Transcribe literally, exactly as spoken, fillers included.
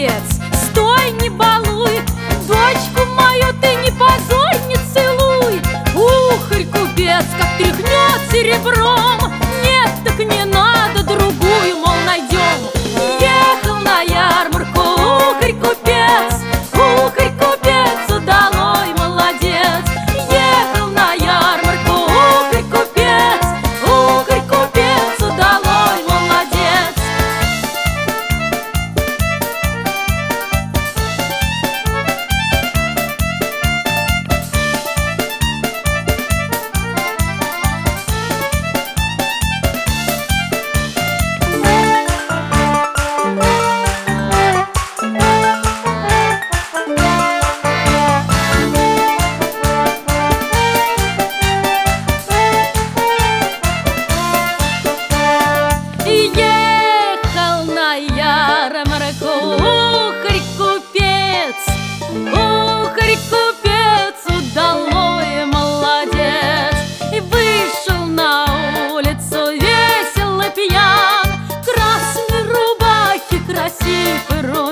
купец, стой, не балуй, дочку мою ты не позорь, не целуй. Ухарь, купец, как тряхнет серебром, нет, так не надо, другую, мол, найдем. Ехал на ярмарку ухарь, купец, ухарь, купец, удалой, молодец. Ехал на ярмарку ухарь, купец, ухарь, купец, удалой, молодец. Ехал на ярмарку ухарь, купец, ухарь, купец, удалой, молодец. И вышел на улицу весело пьян, красной рубахе красив и рот.